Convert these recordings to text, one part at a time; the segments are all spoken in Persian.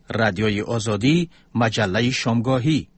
رادیوی آزادی، مجله شامگاهی.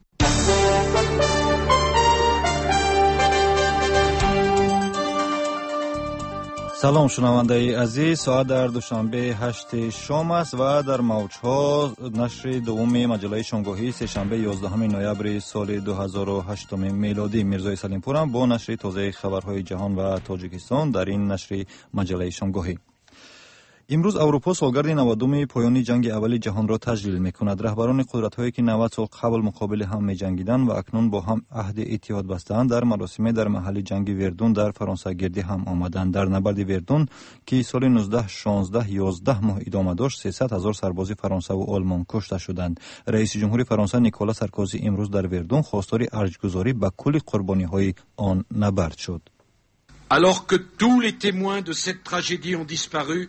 سلام شنونده عزیز، ساعت در دوشنبه 8 شام است و در موجها نشر دوم مجله شامگاهی سه‌شنبه 11 نوامبر سال 2008 میلادی. میرزای سلیمپورم با نشر تازه خبرهای جهان و تاجیکستان در این نشر مجله شامگاهی. امروز اروپا سالگرد 92 پایان جنگ اول جهان را تجلیل می‌کند. رهبران قدرت‌هایی که 90 سال قبل مقابل هم می‌جنگیدند و اکنون با هم عهد اتحاد بسته‌اند، در مراسم در محل جنگ وردون در فرانسه گردی هم آمدند. در نبرد وردون که سال 11 ماه ادامه داشت، 300,000 سرباز فرانسه و آلمان کشته شدند. رئیس جمهور فرانسه نیکولا سارکوزی امروز در وردون خواستار ارجگذاری به کل قربانی‌های آن نبرد شد. Alors que tous les témoins de cette tragédie ont disparu,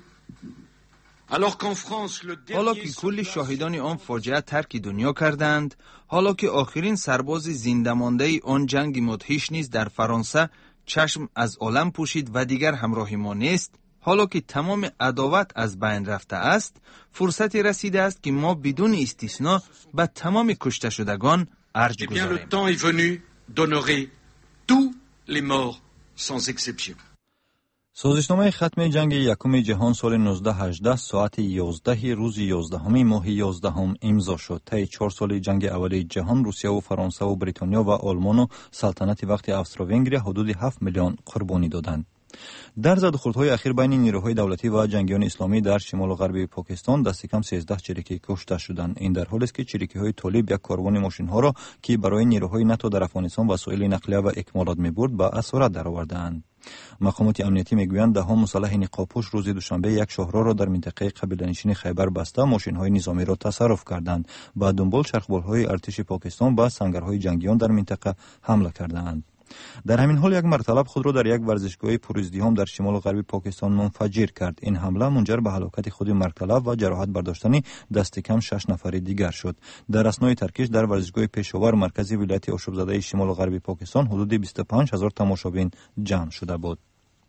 حالا که کل شاهدان آن فاجعه ترک دنیا کردند، حالا که آخرین سرباز زنده مانده آن جنگ مدهش نیز در فرانسه چشم از عالم پوشید و دیگر همراه ما نیست، حالا که تمام عداوت از بین رفته است، فرصتی رسیده است که ما بدون استثنا به تمام کشته شدگان ارج گذاریم. Le temps est venu d'honorer tous les morts sans exception. سازشنامه ختم جنگ یکم جهان سال 1918 ساعت 11 روز 11 ماه 11 امضا شد. طی 4 سال جنگ اول جهان روسیه و فرانسه و بریتانیا و آلمان و سلطنت وقت افسروونگریا حدود 7 میلیون قربانی دادند. در زدوخوردهای اخیر بین نیروهای دولتی و جنگیان اسلامی در شمال و غرب پاکستان دست کم 13 چریکی کشته شدند. این در حالی است که چریکی‌های طالب یک کاروان ماشین‌ها را که برای نیروهای ناتو در افغانستان وسایل نقلیه و اکمالات می‌برد به اسارت درآوردند. مقامات امنیتی میگویند ده ها مسلح نقابپوش روز دوشنبه یک شاهراه را در منطقه قبیله‌نشین خیبر بسته ماشین‌های نظامی را تصرف کردند. با دنبال چرخبال‌های ارتش پاکستان به سنگرهای جنگیان در منطقه حمله کردند. در همین حال یک مرطلب خود را در یک ورزشگاه پرازدحام در شمال و غرب پاکستان منفجر کرد. این حمله منجر به هلاکت خود مرطلب و جراحت برداشتن دست کم 6 نفر دیگر شد. در اثنای ترکش در ورزشگاه پشاور مرکزی ولایت آشوب زده شمال و غرب پاکستان حدود 25,000 تماشابین جمع شده بود.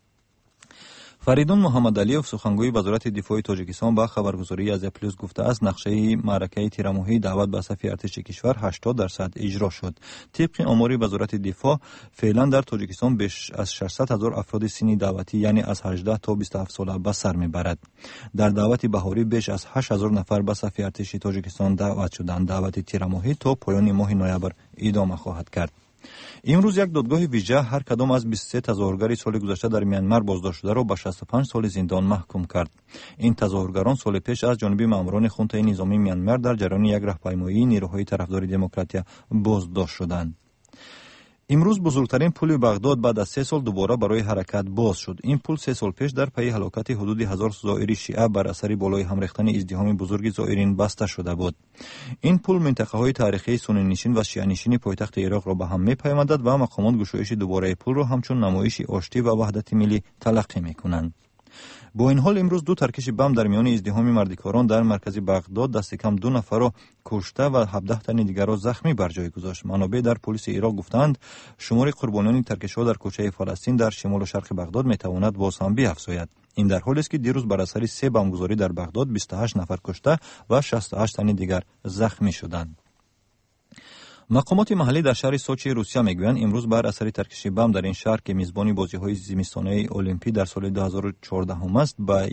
فریدون محمد علیوف سخنگوی وزارت دفاع تاجیکستان با خبرگزاری از پلوس گفته است نقشه معرکه تیرماهی دعوت به صف ارتش کشور 80% اجرا شد. طبق آمار وزارت دفاع فعلا در تاجیکستان بیش از 600,000 افراد سنی دعوتی یعنی از 18 تا 27 ساله به سر میبرد. در دعوت بهاری بیش از 8,000 نفر به صف ارتش تاجیکستان دعوت شدند. دعوت تیرماهی تا پایان ماه نوامبر ادامه خواهد کرد. امروز یک دادگاه ویژه هر کدام از 23 تظاهرگر سال گذشته در میانمار بازداشت شده را به 65 سال زندان محکوم کرد. این تظاهرگران سال پیش از جانب ماموران خونته نظامی میانمار در جریان یک راهپیمایی نیروهای طرفدار دموکراسی بازداشت شدند. امروز بزرگترین پل بغداد بعد از 3 سال دوباره برای حرکت باز شد. این پل 3 سال پیش در پی هلاکت حدود 1000 زائر شیعه بر اثر بالای هم ریختن ازدحام بزرگ زائرین بسته شده بود. این پل منطقه‌های تاریخی سنی نشین و شیعه نشین پایتخت عراق را به هم می‌پیوندد و مقامات گشایش دوباره پل را همچون نمایش آشتی و وحدت ملی تلقی می‌کنند. با این حال امروز 2 ترکش بم در میان ازدحام مردکاران در مرکز بغداد دست کم 2 نفر را کشته و 17 تن دیگر را زخمی بر جای گذاشت. منابع در پلیس عراق گفتند شمار قربانیان ترکش‌ها در کوچه فلسطین در شمال و شرق بغداد میتواند باز هم بیفزاید. این در حالی است که دیروز بر اثر 3 بمبگذاری در بغداد 28 نفر کشته و 68 تن دیگر زخمی شدند. مقامات محلی در شهر سوچی روسیه میگویند امروز بر اثر ترکش بم در این شهر که میزبانی بازی‌های زمستانه المپیک در سال 2014 است به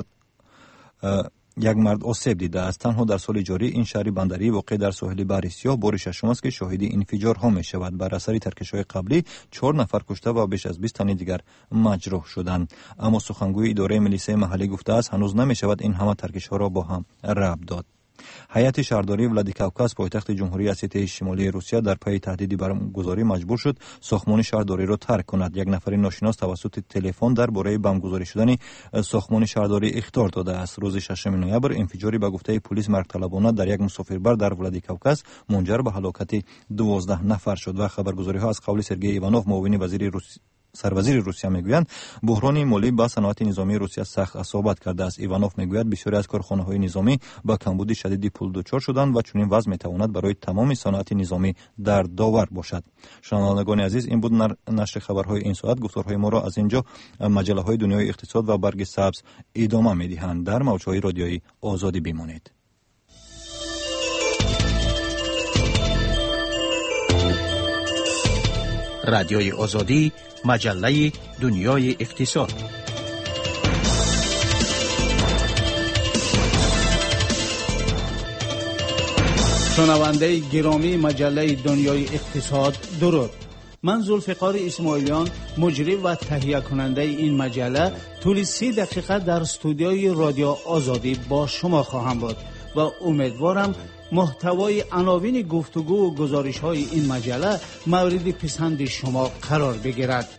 یک مرد آسیب دیده است. تنها در سال جاری این شهر بندری واقع در ساحل بحر سیاه بار ششم است که شاهد انفجارها می شود. بر اثر ترکش‌های قبلی 4 نفر کشته و بیش از 20 تن دیگر مجروح شدند. اما سخنگوی اداره ملیسه محلی گفته است هنوز نمی شود این همه ترکش‌ها را با هم ربط داد. هیئت شهرداری ولادیکاوکاز پایتخت جمهوری اسیای شمالی روسیه در پی تهدید برگزاری مجبور شد ساختمان شهرداری را ترک کند. یک نفر ناشناس توسط تلفن درباره بمبگذاری شدن ساختمان شهرداری اخطار داده است. روز 6 نوامبر انفجاری به گفته پلیس مرگطلبانه در یک مسافربر در ولادیکاوکاز منجر به هلاکت 12 نفر شد و خبرگزاری‌ها از قول سرگئی ایوانوف معاون وزیر سروزیر روسیه میگویند بحران مالی با صنعت نظامی روسیه سخت اصابت کرده است. ایوانوف میگوید بسیاری از کارخانه‌های نظامی با کمبود شدید پول دچار شدند و چنین وضع میتواند برای تمام صنعت نظامی در داور باشد. شنوندگان عزیز، این بود نشر خبرهای این ساعت. گفتارهای ما را از اینجا مجله‌های دنیای اقتصاد و برگ سبز ادامه میدهند. در موج‌های رادیویی آزادی بمانید. رادیوی آزادی، مجله دنیای اقتصاد. شنونده گرامی مجله دنیای اقتصاد، درود. من ذوالفقار اسماعیلیان، مجری و تهیه کننده این مجله، طول 30 دقیقه در استودیوی رادیو آزادی با شما خواهم بود و امیدوارم محتوای عناوین گفتگو و گزارش های این مجله مورد پسند شما قرار بگیرد.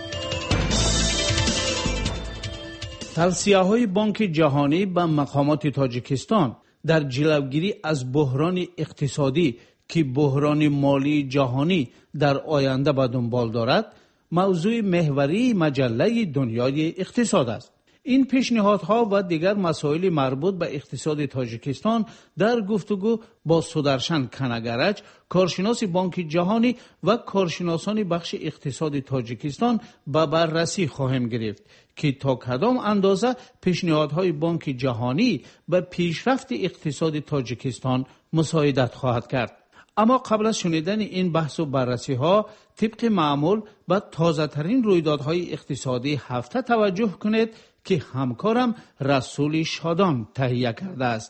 توصیه‌های بانک جهانی به مقامات تاجیکستان در جلوگیری از بحران اقتصادی که بحران مالی جهانی در آینده به دنبال دارد، موضوع محوری مجله دنیای اقتصاد است. این پیشنهادها و دیگر مسائل مربوط به اقتصاد تاجیکستان در گفتگو با سودرشن کنگرج، کارشناس بانک جهانی و کارشناسان بخش اقتصاد تاجیکستان به بررسی خواهیم گرفت که تا کدام اندازه پیشنهادهای بانک جهانی به پیشرفت اقتصاد تاجیکستان مساعدت خواهد کرد. اما قبل از شنیدن این بحث و بررسی ها، طبق معمول به تازه ترین رویدادهای اقتصادی هفته توجه کنید که همکارم رسول شادان تهیه کرده است.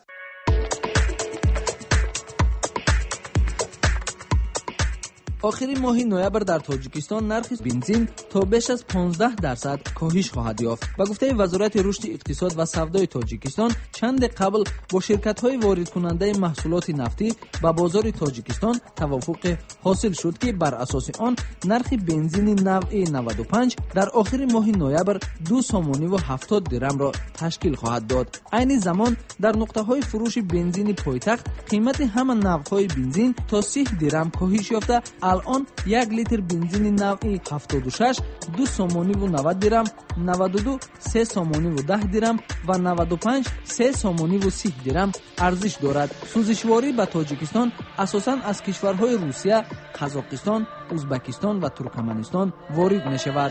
آخر ماه نوامبر در تاجیکستان نرخ بنزین تا بیش از 15% کاهش خواهد یافت. با گفته وزارت رشد اقتصاد و سودای تاجیکستان، چند قبل با شرکت‌های وارد کننده محصولات نفتی به بازار تاجیکستان توافق حاصل شد که بر اساس آن نرخ بنزین نوع 95 در آخر ماه نوامبر 2.70 درم را تشکیل خواهد داد. عین زمان در نقطه‌های فروش بنزین پایتخت قیمت همان نوع‌های بنزین تا 30 درم کاهش یافته. الان 1 لیتر بنزین نوع 76 2.90 درم، 92 3.10 درم و 95 3.30 درم ارزش دارد. سوزشواری به تاجیکستان اساساً از کشورهای روسیه، قزاقستان، ازبکستان و ترکمنستان وارد می شود.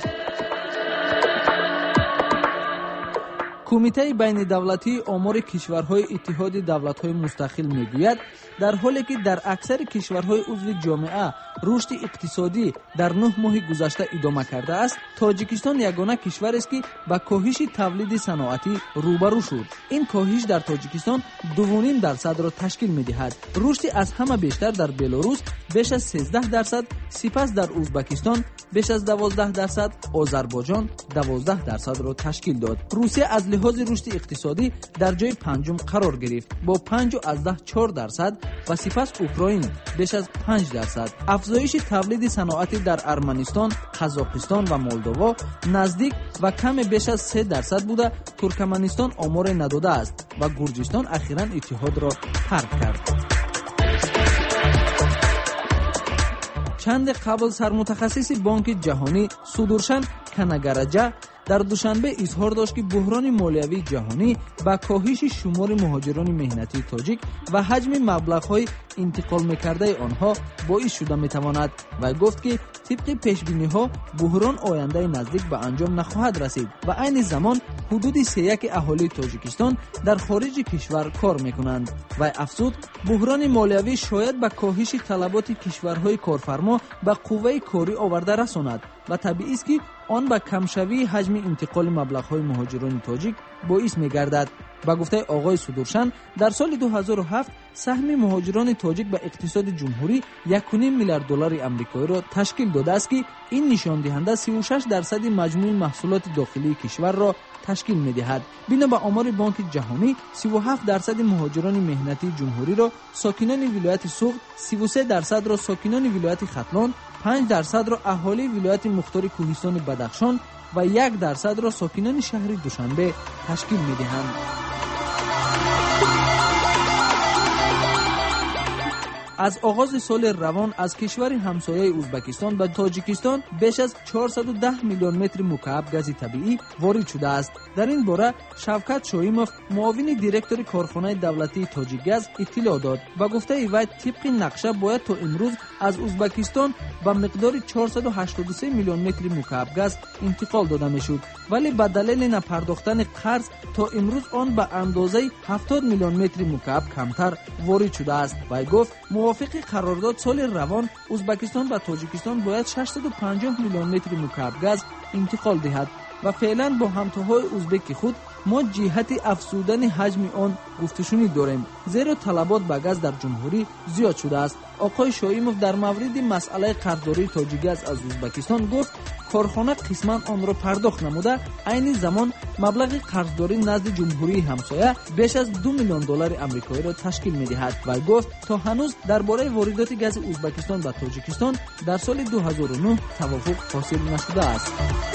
کمیته بین دولتی آمار کشورهای اتحاد دولت‌های مستقل میگوید در حالی که در اکثر کشورهای عضو جامعه رشد اقتصادی در 9 ماه گذشته ادامه کرده است، تاجیکستان یگانه کشور است که با کاهش تولید صنعتی روبرو شد. این کاهش در تاجیکستان 2.5% را تشکیل می‌دهد. رشد از همه بیشتر در بلاروس بیش از 13%، سپس در ازبکستان بیش از 12%، آذربایجان 12% را تشکیل داد. روسیه از لحاظ رشد اقتصادی در جای پنجم قرار گرفت با 5.4% و سپس اوکراین بیش از 5%. افزایش تولید صنعتی در ارمنستان، قزاقستان و مولدووا نزدیک و کم بیش از 3% بوده. ترکمنستان آمار نداده است و گرجستان اخیراً اتحاد را ترک کرد. چند قبل سرمتخصص بانک جهانی سودرشن کنگرج در دوشنبه اظهار داشت که بحران مالیوی جهانی با کاهش شمار مهاجران مهنتی تاجیک و حجم مبلغ‌های انتقال می‌کرده آنها باعث شده می‌تواند و گفت که طبق پیش‌بینی‌ها بحران آینده نزدیک به انجام نخواهد رسید و عین زمان حدود 3/1 اهالی تاجیکستان در خارج کشور کار می‌کنند و افزود بحران مالیوی شاید با کاهش طلبات کشورهای کارفرما به قوه کاری آورده رساند و طبیعی است که آن با کمشوی حجم انتقال مبلغ‌های مهاجران تاجیک باعث می‌گردد. با گفته آقای سودرشن در سال 2007 سهم مهاجران تاجیک به اقتصاد جمهوری 1.5 میلیارد دلار آمریکایی را تشکیل داده است که این نشان دهنده 36% مجموع محصولات داخلی کشور را تشکیل می‌دهد. بنا به آمار بانک جهانی 37% مهاجران مهنتی جمهوری را ساکنان ولایت سوق، 33% را ساکنان ولایت ختلان، 5% را اهالی ولایت مختار کوهستان بدخشان و 1% را ساکنان شهر دوشنبه تشکیل می‌دهند. از آغاز سال روان از کشور همسایه ازبکستان به تاجیکستان بیش از 410 میلیون متر مکعب گاز طبیعی وارد شده است. در این باره شوکت شایموف معاون دیرکتور کارخانه دولتی تاجیکگاز اطلاع داد و گفته وی طبق نقشه باید تا امروز از ازبکستان به مقدار 483 میلیون متر مکعب گاز انتقال داده میشد، ولی به دلیل نپرداختن قرض تا امروز آن به اندازه 70 میلیون متر مکعب کمتر وارد شده است. وی گفت موافق قرارداد سال روان ازبکستان و تاجیکستان باید 650 میلیون متر مکعب گاز انتقال دهد و فعلا با همتاهای ازبک خود ما جهت افزودن حجم آن گفتشونی داریم، زیرا طلبات به گاز در جمهوری زیاد شده است. آقای شایموف در مورد مسئله قرضداری تاجیکگاز از ازبکستان گفت کارخانه قسما آن را پرداخت نموده، عین زمان مبلغ قرضداری نزد جمهوری همسایه بیش از 2 میلیون دلار آمریکایی را تشکیل می‌دهد و گفت تا هنوز درباره واردات گاز ازبکستان و تاجیکستان در سال 2009 توافق حاصل نشده است.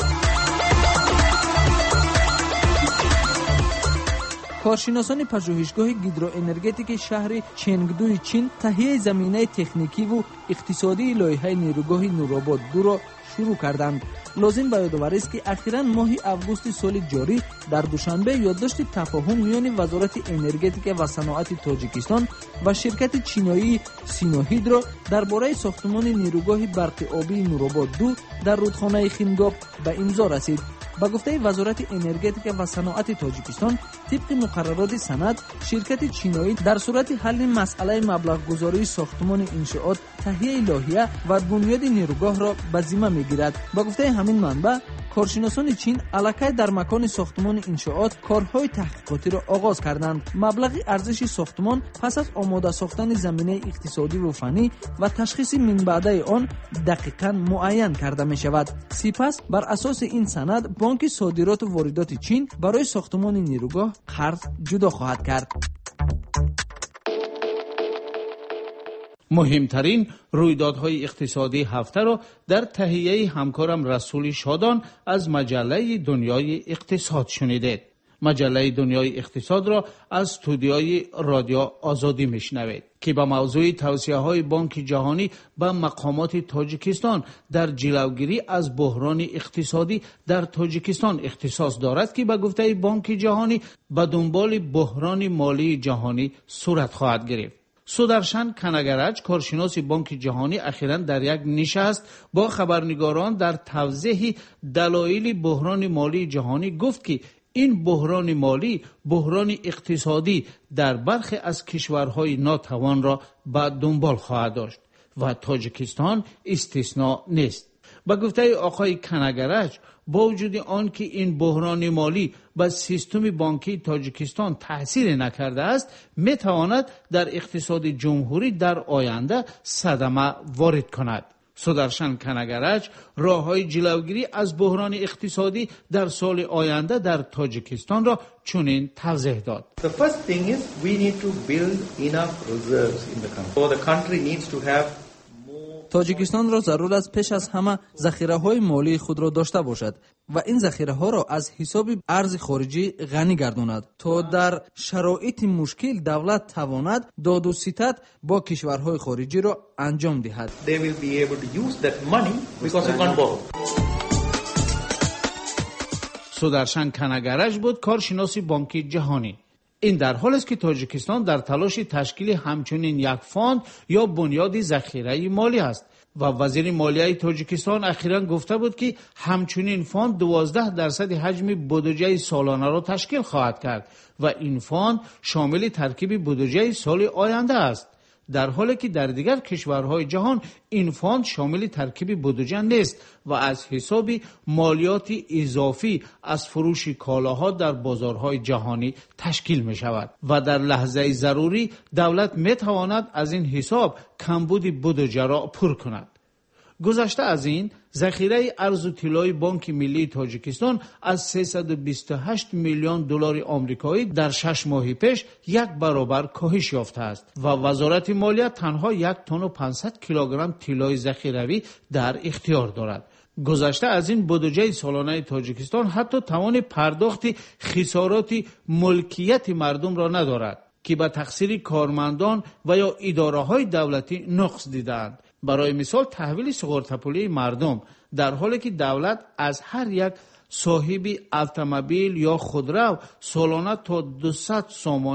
کارشناسان پژوهشگاه هیدروانرژتیک شهر چنگدوی چین تهیه زمینه تکنیکی و اقتصادی لایحه نیروگاه نورآباد 2 را شروع کردند. لازم به یادآوری است که اخیراً ماه اوگوست سال جاری در دوشنبه یادداشت تفاهم میان وزارت انرژتیک و صنعت تاجیکستان و شرکت چینایی سینوهیدرو درباره ساختمان نیروگاه برق آبی نورآباد 2 در رودخانه خینگاب به امضا رسید. با گفته وزارت انرژتیک و صنعت تاجیکستان طبق مقررات سند، شرکت چینایی در صورت حل مسئله مبلغ گذاری ساختمان انشاءات تهیه لایحه و بنیاد نیروگاه را به ذمه میگیرد. با گفته همین منبع کارشناسان چین الکی در مکان ساختمان انشاءات کارهای تحقیقاتی را آغاز کردند. مبلغ ارزش ساختمان پس از آماده ساختن زمینه اقتصادی و فنی و تشخیص من بعده آن دقیقاً معین کرده می شود. سپس بر اساس این سند بانک صادرات و واردات چین برای ساختمان نیروگاه قرض جدا خواهد کرد. مهمترین رویدادهای اقتصادی هفته را در تهیه همکارم رسول شادان از مجله دنیای اقتصاد شنیدید. مجله دنیای اقتصاد را از استودیوی رادیو آزادی میشنوید که با موضوع توصیه‌های بانک جهانی به مقامات تاجیکستان در جلوگیری از بحران اقتصادی در تاجیکستان اختصاص دارد که به گفته بانک جهانی به دنبال بحران مالی جهانی صورت خواهد گرفت. سودرشن کنگرج کارشناس بانک جهانی اخیراً در یک نشست با خبرنگاران در توضیح دلایل بحران مالی جهانی گفت که این بحران مالی بحران اقتصادی در برخی از کشورهای ناتوان را به دنبال خواهد داشت و تاجیکستان استثنا نیست. با گفته آقای کنگرج با وجود آن که این بحران مالی به سیستم بانکی تاجیکستان تأثیر نکرده است، می تواند در اقتصاد جمهوری در آینده صدمه وارد کند. سودرشن کنگرج راه‌های جلوگیری از بحران اقتصادی در سال آینده در تاجیکستان را چنین توضیح داد. The first thing is we need to build enough reserves in the country. So the country needs to have تاجیکستان را ضرور است پیش از همه ذخیره‌های مالی خود را داشته باشد و این ذخیره‌ها را از حساب ارز خارجی غنی گرداند تا در شرایط مشکل دولت تواند داد و ستد با کشورهای خارجی را انجام دهد. They will be able to use that money because you can't borrow. سودرشن کنگرج بود کارشناس بانک جهانی. این در حال است که تاجیکستان در تلاش تشکیل همچنین یک فاند یا بنیاد ذخیره مالی است و وزیر مالیه تاجیکستان اخیراً گفته بود که همچنین فاند 12% حجم بودجه سالانه را تشکیل خواهد کرد و این فاند شامل ترکیب بودجه سال آینده است، در حالی که در دیگر کشورهای جهان این فاند شامل ترکیب بودجه نیست و از حساب مالیات اضافی از فروش کالاها در بازارهای جهانی تشکیل می شود و در لحظه ضروری دولت می تواند از این حساب کمبود بودجه را پر کند. گذشته از این ذخیره ارز و طلای بانک ملی تاجیکستان از 328 میلیون دلار آمریکایی در 6 ماه پیش 1 برابر کاهش یافته است و وزارت مالیه تنها 1 تن و 500 کیلوگرم طلای ذخیروی در اختیار دارد. گذشته از این بودجه سالانه تاجیکستان حتی توان پرداخت خسارات ملکیت مردم را ندارد که به تقصیر کارمندان و یا اداره‌های دولتی نقص دیدند. برای مثال تحویل سوغورتپولی مردم، در حالی که دولت از هر یک صاحب اتومبیل یا خودرو سالانه تا 200 سامانی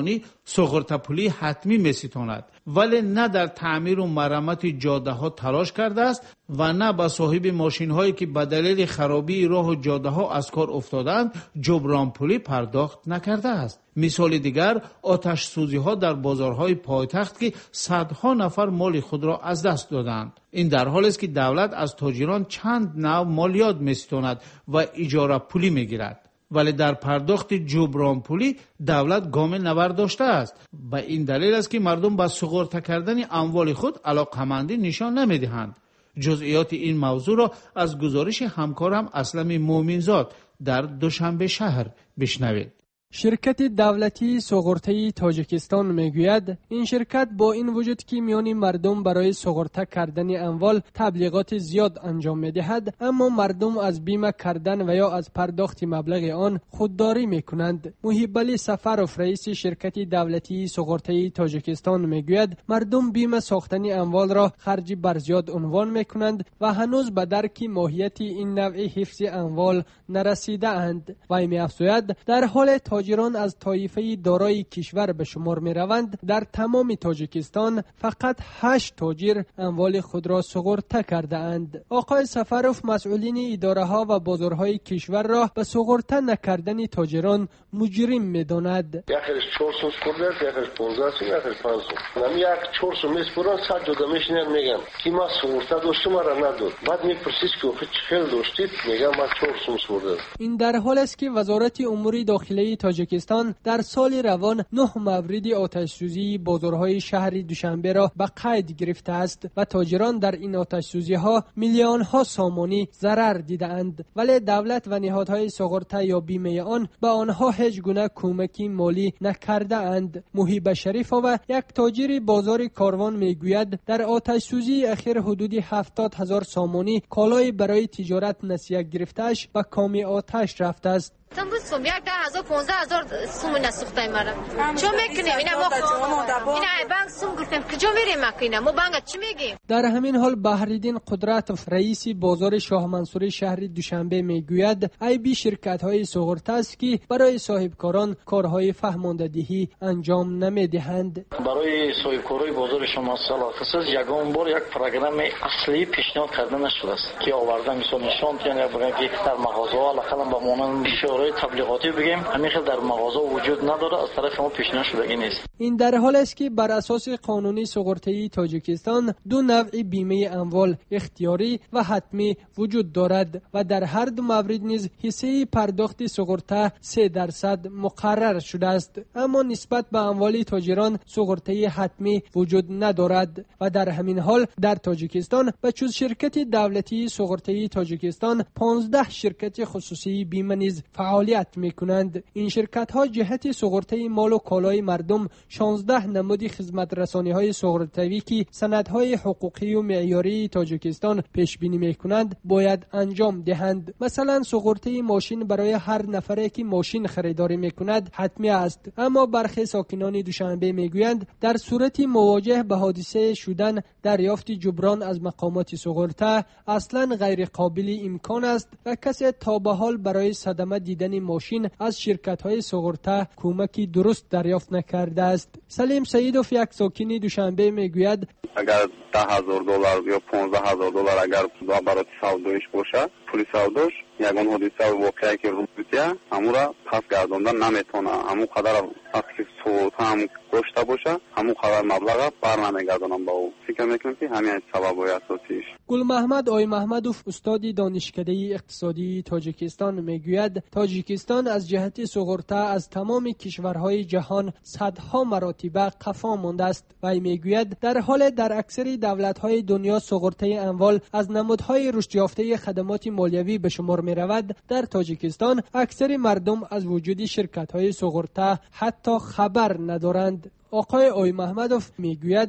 سوغورتا پولی حتمی میستاند، ولی نه در تعمیر و مرمت جاده ها تلاش کرده است و نه به صاحب ماشین هایی که به دلیل خرابی راه و جاده ها از کار افتادند جبران پولی پرداخت نکرده است. مثال دیگر آتش سوزی ها در بازارهای پایتخت که صدها نفر مال خود را از دست دادند. این در حالی است که دولت از تاجران چند نوع مالیات میستاند و اجاره پولی میگیرد، ولی در پرداخت جبران پولی دولت گام نبرداشته است. به این دلیل است که مردم به سوغورتا کردن اموال خود علاقه‌مندی نشان نمیدهند. جزئیات این موضوع را از گزارش همکارم اسلم مومنزاد در دوشنبه شهر بشنوید. شرکت دولتی سوغورتای تاجیکستان میگوید این شرکت با این وجود که میان مردم برای سوغورتا کردن اموال تبلیغات زیاد انجام میدهد، اما مردم از بیمه کردن و یا از پرداخت مبلغ آن خودداری میکنند. محیب علی سفروف رئیس شرکت دولتی سوغورتای تاجیکستان میگوید مردم بیمه ساختن اموال را خرج بر زیاد عنوان میکنند و هنوز به درک ماهیت این نوع حفظ اموال نرسیده اند. و میافزاید در حال تاجران از طایفه دارای کشور به شمار می روند، در تمام تاجیکستان فقط 8 تاجر اموال خود را سوغورتا کرده اند. آقای سفروف مسئولین اداره ها و بازارهای کشور را به سوغورتا نکردن تاجران مجرم می داند. یکیش 400 کرده است، یکیش 15 است، یکیش 500. نمی یک 400 میسپرن 100 جدا میشنن میگن که ما سوغورتا داشتم را نداد. بعد میپرسید که چه داشتید؟ میگم ما 400 میسپرده. این در حال است که وزارت امور داخلی تاجیکستان در سال روان 9 مورد آتش سوزی بازارهای شهر دوشنبه را به قید گرفته است و تاجران در این آتش سوزی ها میلیون ها سامانی ضرر دیدند، ولی دولت و نهادهای سوغورتا یا بیمه آن به آنها هیچ گونه کمکی مالی نکرده اند. محیب شریفova یک تاجر بازار کاروان میگوید در آتش سوزی اخیر حدود 70,000 سامانی کالای برای تجارت نسیه گرفتهش به کام آتش رفته است. امروز صبح 10,000-15,000 سوم نسوخته مرا. چه میکنیم؟ اینا ما بانک سوم گفتیم کجا میریم مکینه؟ ما بانک چی میگیم؟ در همین حال بحرالدین قدرتوف رئیس بازار شاه منصور شهر دوشنبه میگوید عیبی شرکت های سوغورتا است که برای صاحبکاران کارهای فهماندهی انجام نمیدهند. برای صاحبکارای بازار شاه منصور خصوص یگان بار یک پروگرام اصلی پیشنهاد کرده نشده است که آوردن مثلا نشان یعنی که در مغازه ها علاقه با مانند تبلیغاتی بگیم همین در مغازه وجود نداره، از طرف ما پیشنهاد شده نیست. این در حال است که بر اساس قانونی سوغورتای تاجیکستان 2 نوع بیمه اموال اختیاری و حتمی وجود دارد و در هر دو مورد نیز حصه پرداخت سوغورتا 3% مقرر شده است، اما نسبت به اموال تاجران سوغورتای حتمی وجود ندارد و در همین حال در تاجیکستان به جز شرکت دولتی سوغورتای تاجیکستان 15 شرکت خصوصی بیمه نیز فعالیت میکنند. این شرکت ها جهت سوغورتای مال و کالای مردم 16 نمود خدمت رسانی های سوغورتایی که سندهای حقوقی و معیاری تاجیکستان پیش بینی میکنند باید انجام دهند. مثلا سوغورتای ماشین برای هر نفری که ماشین خریداری میکند حتمی است، اما برخی ساکنان دوشنبه میگویند در صورت مواجه به حادثه شدن دریافت جبران از مقامات سوغورتا اصلا غیر قابل امکان است و کسی تا به حال برای صدمه دیدن ماشین از شرکت‌های سوغورتا کمکی درست دریافت نکرده است. سلیم سیدوف یک ساکن دوشنبه میگوید اگر $10,000 یا $15,000 اگر برای سودایش باشه، پول سوداش یگان حادثه و واقعی که روز بیده همون را پس گرداندن نمیتونه، همون قدر وقتی که سوغورتا هم گشته باشه همون قدر مبلغ بر نمیگردانم. با او فکر میکنم که همین سبب های اساسیش. گل محمد آی محمدوف استاد دانشکده اقتصادی تاجیکستان میگوید تاجیکستان از جهت سوغورتا از تمام کشورهای جهان صدها مراتب قفا مانده است و میگوید در حال در اکثر دولت‌های دنیا سوغورتای اموال از نمودهای رشد یافته خدمات مالیوی به شمار می‌رود، در تاجیکستان اکثر مردم از وجود شرکت‌های سوغورتا حتی خبر ندارند. آقای آی محمدوف میگوید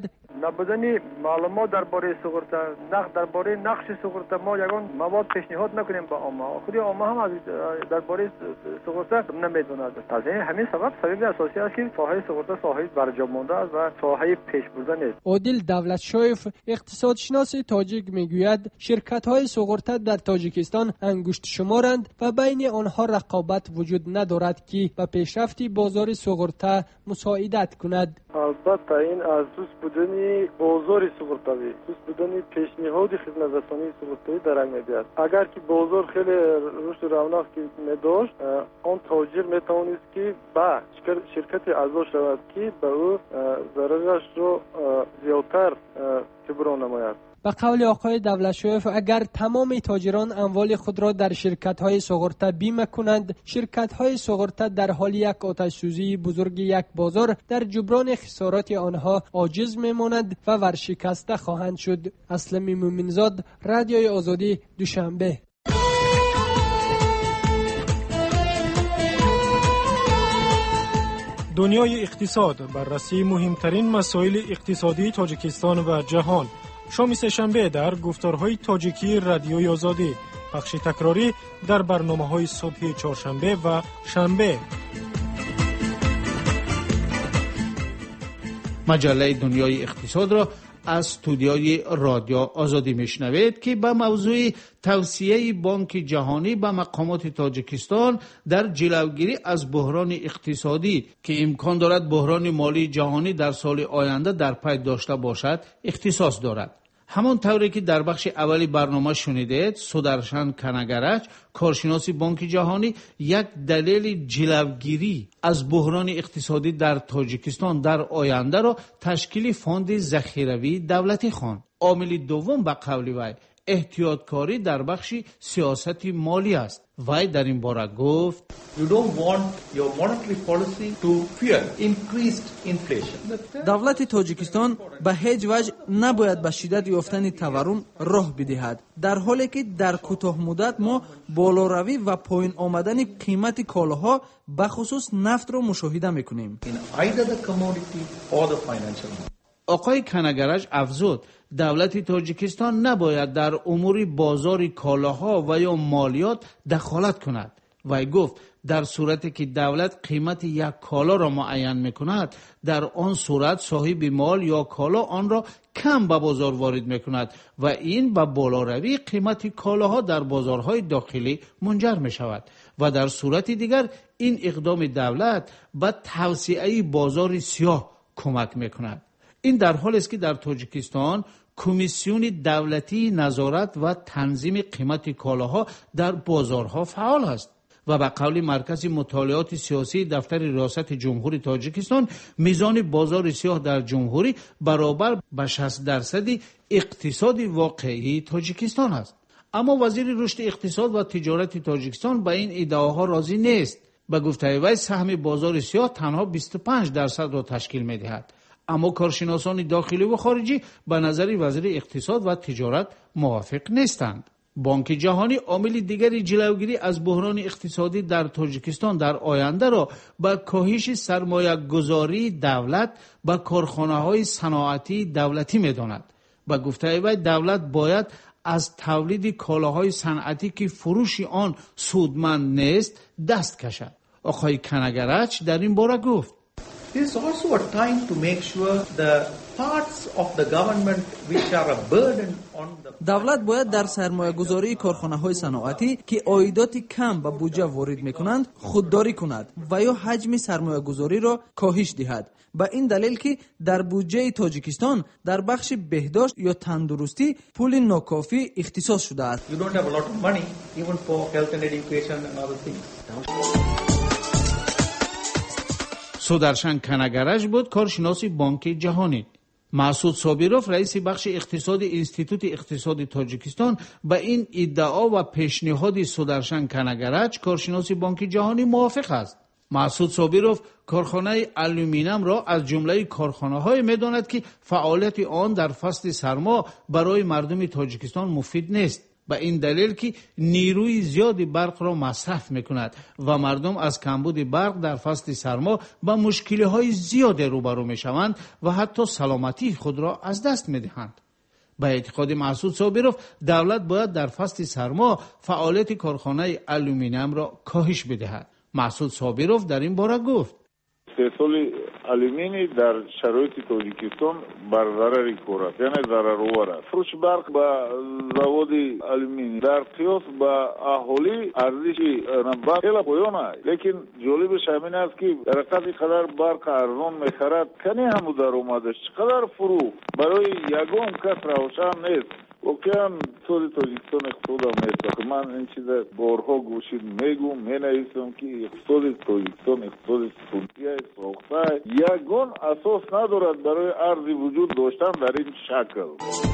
نبودن معلومات درباره سوغورتا، درباره نقش سوغورتا ما یگان مواد پیشنهاد نکنیم با عامه. خود عامه هم از درباره سوغورتا نمیدونند. از همین سبب اساسی است که ساحه سوغورتا ساحه برجا مانده است و ساحه پیش برده نیست. عادل دولتشویف اقتصادشناس تاجیک میگوید شرکت‌های سوغورتا در تاجیکستان انگشت شمارند و بین آنها رقابت وجود ندارد که به پیشرفت بازار سوغورتا مساعدت کند. البته این از دوست بودن بازار سوغورتاوی، دوست بودن پیشنهاد خدمترسانی سوغورتاوی در رنگ می‌آید. اگر که بازار خیلی رشد و رونق می داشت، آن تاجر میتوانست که با شرکت اعضا شود که به او ضررش رو زیادتر جبران نماید. به قول آقای دولتشویف اگر تمام تاجران اموال خود را در شرکت‌های سوغورتا بیمه کنند، شرکت‌های سوغورتا در حال یک آتش‌سوزی بزرگ یک بازار در جبران خسارات آنها عاجز می‌مانند و ورشکسته خواهند شد. اسلمی مومنزاد، رادیوی آزادی، دوشنبه. دنیای اقتصاد، بررسی مهمترین مسائل اقتصادی تاجیکستان و جهان. شام سه‌شنبه در گفتارهای تاجیکی رادیوی آزادی، پخش تکراری در برنامه‌های صبح چهارشنبه و شنبه. مجله دنیای اقتصاد را از استودیوی رادیو آزادی میشنوید که به موضوع توصیه بانک جهانی به مقامات تاجیکستان در جلوگیری از بحران اقتصادی که امکان دارد بحران مالی جهانی در سال آینده در پی داشته باشد اختصاص دارد. همان طوری که در بخش اولی برنامه شنیدید، سودرشن کنگرچ، کارشناس بانک جهانی، یک دلیل جلوگیری از بحران اقتصادی در تاجیکستان در آینده را تشکیل فاند ذخیروی دولتی خواند. عامل دوم به قول وی احتیاطکاری در بخش سیاست مالی است. وی در این باره گفت You don't want your monetary policy to fear increased inflation. دولت تاجیکستان به هیچ وجه نباید به شدت یافتن تورم راه بدهد، در حالی که در کوتاه مدت ما بالاروی و پایین آمدن قیمت کالاها به خصوص نفت را مشاهده میکنیم. In either the commodity or the financial market. آقای کنگرج افزود دولت تاجیکستان نباید در امور بازار کالاها و یا مالیات دخالت کند. وی گفت در صورتی که دولت قیمت یک کالا را معین میکند، در آن صورت صاحب مال یا کالا آن را کم به بازار وارد میکند و این به بالاروی قیمت کالاها در بازارهای داخلی منجر میشود و در صورت دیگر این اقدام دولت به توسعه بازار سیاه کمک میکند. این در حالی است که در تاجیکستان کمیسیون دولتی نظارت و تنظیم قیمت کالاها در بازارها فعال است و به قول مرکز مطالعات سیاسی دفتر ریاست جمهوری تاجیکستان، میزان بازار سیاه در جمهوری برابر به 60% اقتصاد واقعی تاجیکستان است. اما وزیر رشد اقتصاد و تجارت تاجیکستان به این ادعاها راضی نیست. به گفته وی سهم بازار سیاه تنها 25% را تشکیل می‌دهد. اما کارشناسان داخلی و خارجی به نظر وزیر اقتصاد و تجارت موافق نیستند. بانک جهانی عامل دیگری جلوگیری از بحران اقتصادی در تاجیکستان در آینده را به کاهش سرمایه گذاری دولت به کارخانه‌های صنعتی دولتی می‌داند. به گفته وی دولت باید از تولید کالاهای صنعتی که فروش آن سودمند نیست دست کشد. آقای کنگرچ در این باره گفت This is also a time to make sure the parts of the government which are a burden on the دولت باید در سرمایه گذاری کارخانه های صنعتی که عایدات کم به بودجه وارد میکنند خودداری کند و یا حجم سرمایه گذاری را کاهش دهد. به این دلیل که در بودجه تاجیکستان در بخش بهداشت یا تندرستی پول ناکافی اختصاص شده است. You don't have a lot of money even for health and education and other things. سودرشن کنگرچ بود کارشناس بانک جهانی. مسعود صابروف رئیس بخش اقتصاد انستیتوت اقتصاد تاجیکستان به این ادعا و پیشنهاد سودرشن کنگرچ کارشناس بانک جهانی موافق است. مسعود صابروف کارخانه آلومینیوم را از جمله کارخانه‌های می‌داند که فعالیت آن در فصل سرما برای مردم تاجیکستان مفید نیست. به این دلیل که نیروی زیادی برق را مصرف میکند و مردم از کمبود برق در فصل سرما با مشکل‌های زیاد روبرو میشوند و حتی سلامتی خود را از دست میدهند. به اعتقاد مسعود صابروف دولت باید در فصل سرما فعالیت کارخانه آلومینیوم را کاهش بدهد. مسعود صابروف در این باره گفت: استحصال آلومینی در شرایط تاجیکستان بر ضرر کار است، یعنی ضررآور است. فروش برق به завод آلومینی در قیاس با اهالی ارزش برق خیلی پایان است، لیکن جالبش همین است که در قدر برق ارزان میخرد کنی هم درآمدش چقدر فروخت برای یگان کس روشن نیست. واقعا اقتصاد تاجیکستان اقتصاد نیست. من این چیز بارها گوشید میگم مینویسم که اقتصاد تاجیکستان اقتصاد سنتی ساخته یگان اساس ندارد برای ارزی وجود داشتن در این شکل.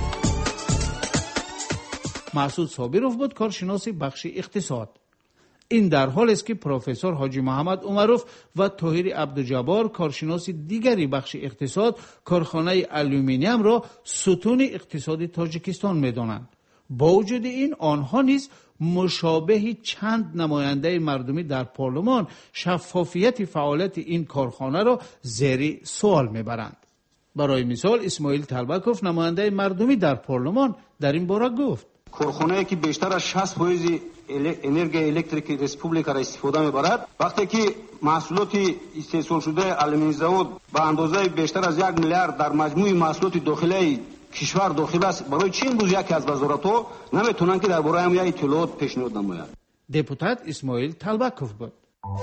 مسعود صابروف بود کارشناس بخش اقتصاد. این در حال است که پروفسور حاجی محمد عمروف و طاهر عبدالجبار کارشناس دیگری بخش اقتصاد کارخانه آلومینیوم را ستون اقتصاد تاجیکستان می‌دانند. با وجود این آنها نیز مشابه چند نماینده مردمی در پارلمان شفافیت فعالیت این کارخانه را زیر سوال می‌برند. برای مثال اسماعیل طلبکوف نماینده مردمی در پارلمان در این باره گفت: کارخانه‌ای که بیشتر از 60% انرژی الکتریک ریسپوبلیکا را استفاده می‌برد، وقتی که محصولات استحصال شده آلومینی زاود با اندازه بیشتر از 1 میلیارد در مجموع محصولات داخلی کشور داخل است، برای چه امروز یکی از وزارت‌ها نمی‌تونن که درباره هم یک اطلاعات پیشنهاد نمایند؟ دپوتات اسماعیل طلبکوف بود.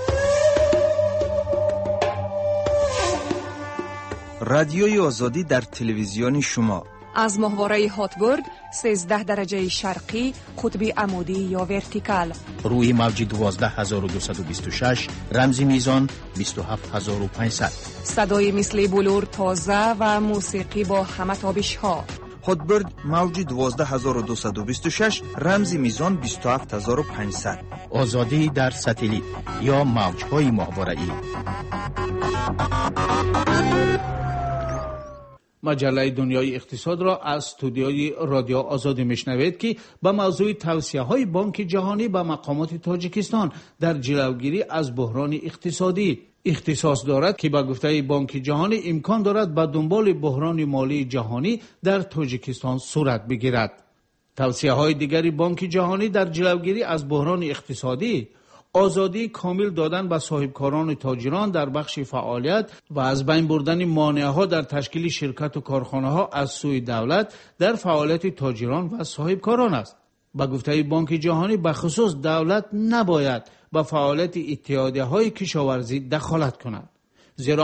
رادیوی آزادی در تلویزیون شما از ماهواره هاتبورد 13 درجه شرقی قطب عمودی یا ورتیکال، روی موج 12226 رمزی میزان 27500، صدای مثل بلور تازه و موسیقی با همه تابش ها. هاتبورد موج 12226 رمزی میزان 27500. آزادی در ساتلیت یا موج‌های ماهواره‌ای. مجله دنیای اقتصاد را از استودیوی رادیو آزادی میشنوید که به موضوع توصیه‌های بانک جهانی به مقامات تاجیکستان در جلوگیری از بحران اقتصادی اختصاص دارد که به گفته بانک جهانی امکان دارد به دنبال بحران مالی جهانی در تاجیکستان صورت بگیرد. توصیه‌های دیگری بانک جهانی در جلوگیری از بحران اقتصادی آزادی کامل دادن به صاحبکاران تاجران در بخش فعالیت و از بین بردن مانع‌ها در تشکیل شرکت و کارخانه‌ها از سوی دولت در فعالیت تاجران و صاحبکاران است. به گفته بانک جهانی به خصوص دولت نباید به فعالیت اتحادیه‌های کشاورزی دخالت کند، زیرا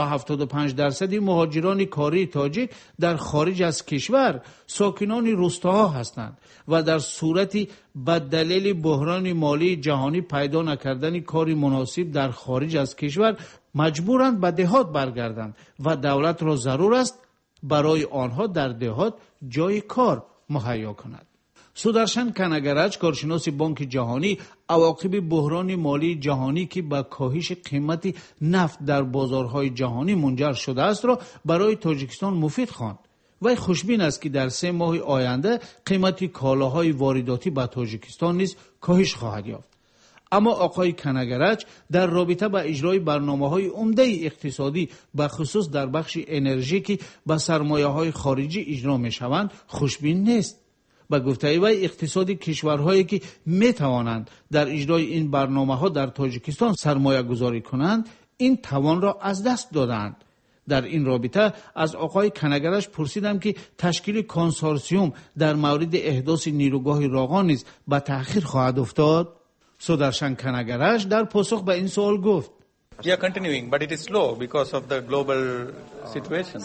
75% مهاجران کاری تاجیک در خارج از کشور ساکنان روستاها هستند و در صورتی به دلیل بحران مالی جهانی پیدا نکردن کاری مناسب در خارج از کشور مجبورند به دهات برگردند و دولت را ضرور است برای آنها در دهات جای کار مهیا کند. سودرشن کنگرج کارشناس بانک جهانی عواقب بحران مالی جهانی که به کاهش قیمت نفت در بازارهای جهانی منجر شده است را برای تاجیکستان مفید خواند. وی خوشبین است که در 3 ماه آینده قیمت کالاهای وارداتی به تاجیکستان نیز کاهش خواهد یافت. اما آقای کنگرج در رابطه با اجرای برنامه‌های عمده اقتصادی به خصوص در بخش انرژی که به سرمایه‌های خارجی اجرا می‌شوند خوشبین نیست. به گفته وی اقتصادی کشورهایی که می توانند در اجرای این برنامه‌ها در تاجیکستان سرمایه گذاری کنند این توان را از دست دادند. در این رابطه از آقای کنگرش پرسیدم که تشکیل کنسورسیوم در مورد احداث نیروگاه راغان نیز به تأخیر خواهد افتاد. سودرشن کنگرش در پاسخ به این سوال گفت: We are continuing, but it is slow because of the global situation.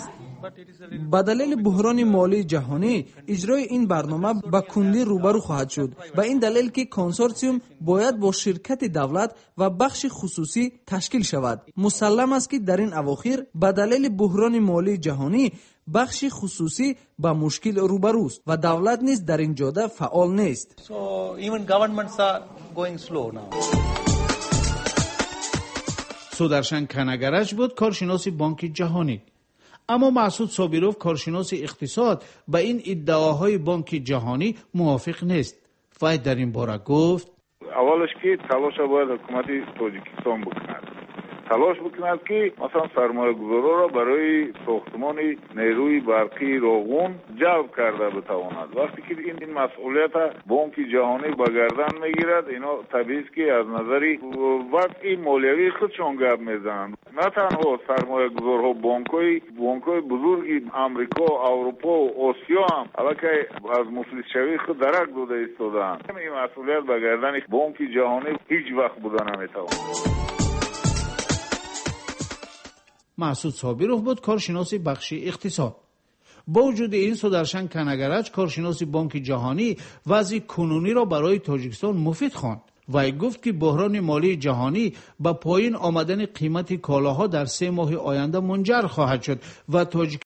با دلیل بحران مالی جهانی اجرای این برنامه با کندی روبرو خواهد شد. به این دلیل که کنسورسیوم باید با شرکت دولت و بخش خصوصی تشکیل شود. مسلم است که در این اواخر با دلیل بحران مالی جهانی بخش خصوصی با مشکل روبروست و دولت نیز در این جاده فعال نیست. So even governments are going slow now. سودرشن کنگرج بود کارشناس بانک جهانی. اما مسعود صابروف کارشناس اقتصاد با این ادعاهای بانک جهانی موافق نیست. وای در این باره گفت اولش که تلاش باید حکومت تاجیکستان بکند، تلاش بکند که مثلا سرمایه گذارا را برای ساختمان نیروی برقی راغون جلب کرده بتواند. وقتی که این مسئولیت بانک جهانی به گردن میگیرد، اینا طبیعی است که از نظر وضع مالیوی خودشان گپ میزنند. نه تنها سرمایه گذارها، بانک‌های بزرگ امریکا، اروپا و آسیا هم البته از مفلس شوی خود درک داده ایستادند. این مسئولیت به گردن بانک جهانی هیچ وقت بوده نمیتواند. مسعود صابرov بود، کارشناس بخش اقتصاد. با وجود این سودرشن کنگرج، کارشناس بانک جهانی، وضع کنونی را برای تاجیکستان مفید خواند. وی گفت که بحران مالی جهانی به پایین آمدن قیمت کالاها در 3 ماه آینده منجر خواهد شد و